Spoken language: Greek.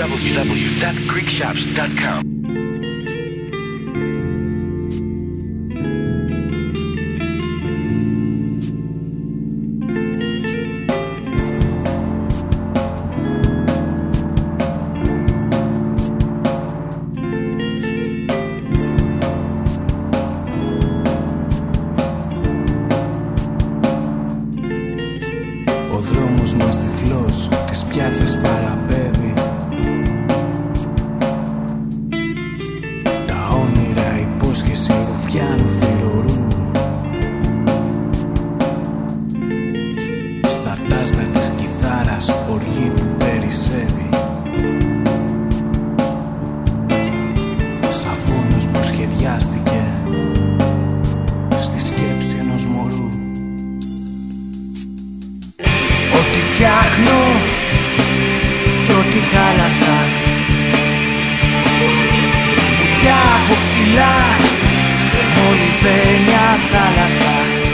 www.greekshops.com. Ο δρόμος μας τυφλός της πιάτσας παραπέμπει. Τα όνειρα υπόσχεση ρουφιάνου θηρορού. Στα τάστα της κιθάρας οργή που περισσεύει. Σαν φόνος που σχεδιάστηκε στη σκέψη ενός μωρού. Ό,τι φτιάχνω κι ό,τι χάλασα, βουτιά από ψηλά σε μολυβένια θάλασσα.